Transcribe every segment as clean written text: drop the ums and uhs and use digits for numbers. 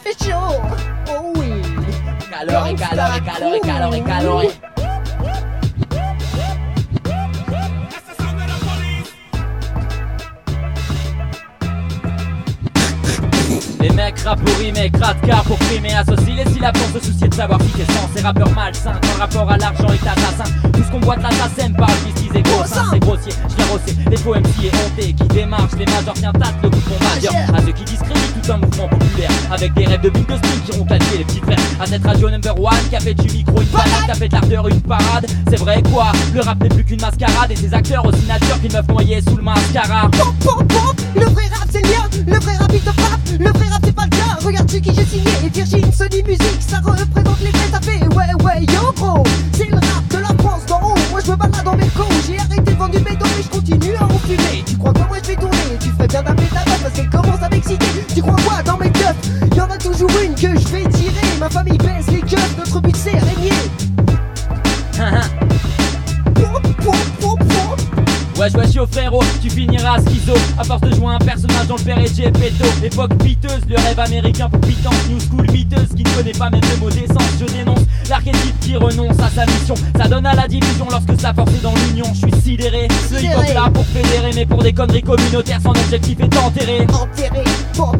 fait chaud. Oh oui. Calories, calories, calories, calories, calories. Les mecs rap pour rimer, crade car pour primer, associe les syllabes sans se soucier de savoir qui t'es sans. Ces rappeurs malsains, quand le rapport à l'argent est assassin. Tout ce qu'on boite l'assassin parle justice et gros sein. C'est grossier, je viens rosser, les faux MC et hontés qui démarchent, les majors tiennent tâte le mouvement majeur. À ceux qui discréditent tout un mouvement populaire, avec des rêves de Big de Steel qui ont qualifié les petits frères. À cette radio number one qui a fait du micro une balade, qui a fait de l'ardeur une parade. C'est vrai quoi, le rap n'est plus qu'une mascarade, et ses acteurs aussi nature qu'une meuf noyée sous le mascara. Pop, pop, pop. Le vrai rap c'est le mien, le vrai rap il te frappe. Le vrai rap c'est pas le cas, regarde ce qui j'ai signé. Virgin Sony Music, ça représente les vrais tapés. Ouais, yo gros, c'est le rap de la France d'en haut. Moi je me balade dans mes cons, j'ai arrêté de vendre du béton mais je continue à en fumer. Tu crois quoi, moi je vais tourner, tu ferais bien d'appeler ta meuf parce qu'elle commence à m'exciter. Tu crois quoi, dans mes keufs, y'en a toujours une que je vais tirer. Ma famille baisse les keufs, notre but c'est régner. Wesh wesh yo frérot, tu finiras schizo à force de jouer un personnage dans le père et Gepetto. Époque piteuse, le rêve américain pour pitance. New school miteuse qui ne connaît pas même le mot d'essence. Je dénonce l'archétype qui renonce à sa mission. Ça donne à la division lorsque sa force est dans l'union. Je suis sidéré, le hip hop là pour fédérer, mais pour des conneries communautaires son objectif est enterré. Enterré, pop.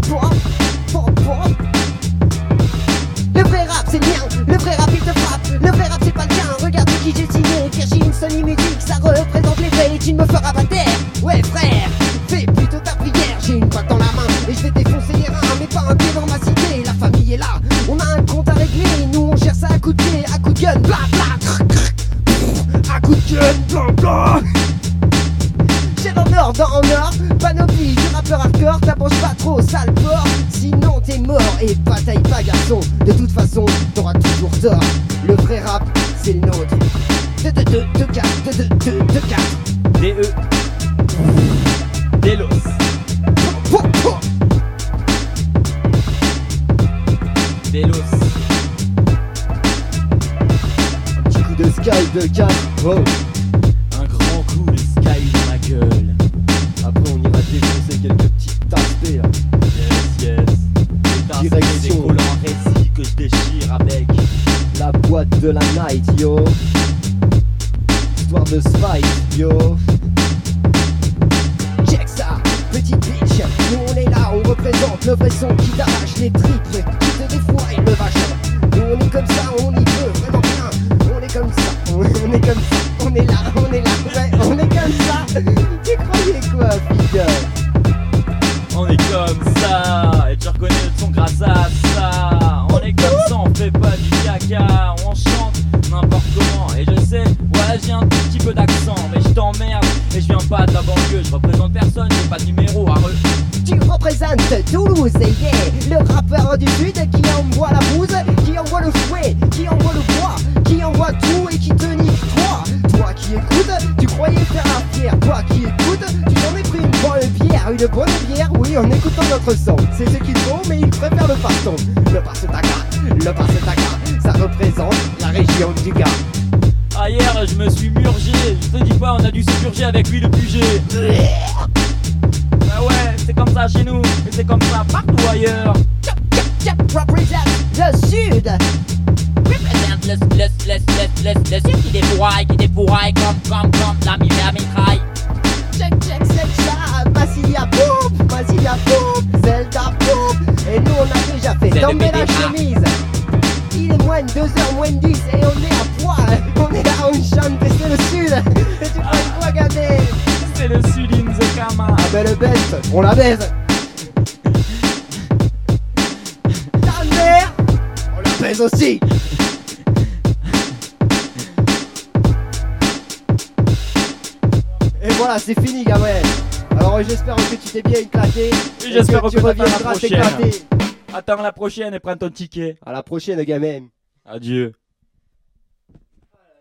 Le vrai rap c'est le mien, le vrai rap il te frappe. Le vrai rap c'est pas le tien, regarde qui j'ai signé. Virgin Sony Music, ça représente les faits et tu ne me feras pas taire. Ouais frère, fais plutôt ta prière. J'ai une batte dans la main et je vais défoncer les reins. Mais pas un pied dans ma cité, la famille est là. On a un compte à régler, nous on gère ça à coup de pied, à coup de gun, bla bla. À coup de gun, bla bla. J'ai dans or, panoplie du rappeur hardcore. T'approches pas trop, sale porc, sinon t'es mort. Et bataille pas garçon, de toute façon t'auras toujours tort. Le vrai rap c'est le nôtre. 2-4 D.E. Delos. Delos. Un petit coup de sky de 4. Oh. Un grand coup de sky dans ma gueule. Après on ira défoncer quelques petites tasses là. Yes. Direction. Des collants récits que je déchire avec la boîte de la night, yo. Histoire de se fight, yo. Check ça, petite bitch. Nous on est là, on représente le vrai son qui t'arrache les tripes, qui te défouraille le vagin. Nous on est comme ça, on y veut vraiment bien. On est comme ça, on est comme ça. On est là, ouais, on est comme ça. Tu croyais quoi, fille? On est comme ça, et tu reconnais le son grâce à ça. On est comme ça, on fait pas du caca, on chante n'importe comment. Et je sais, ouais j'ai un tout petit peu d'accent, mais je t'emmerde et je viens pas de la banlieue. Je représente personne, j'ai pas de numéro à Tu représentes Toulouse, yeah. Le rappeur du sud qui envoie la bouse, qui envoie le fouet, qui envoie le bois, qui envoie tout et qui te nique toi. Toi qui écoutes, tu croyais faire la pierre. Toi qui écoutes, tu t'en es pris une bonne bière, oui, en écoutant notre son. C'est ce qu'il faut, mais il préfère le parton. Le Parsetaga, ça représente la région du Gard. Ah hier je me suis murgé, je te dis pas on a dû se purger avec lui le QG. Ah ouais, c'est comme ça chez nous, et c'est comme ça partout ailleurs. Represent le sud. Represent le sud qui défouraille comme la mitraille. Check ça, Massilia Boom, Zelda Boom. Et nous on a déjà fait tomber la chemise. Il est moins de 2h moins de 10 et on est à poil. On est là, on chante et c'est le sud. Et tu crois quoi, gamin? C'est le sud in the Kama. Ah ben le best, on la baise. Ta mère, on la baise aussi. Et voilà, c'est fini, gamin. Alors j'espère que tu t'es bien éclaté. Et j'espère que tu reviendras t'éclater. Attends la prochaine et prends ton ticket. À la prochaine, gamin. Adieu.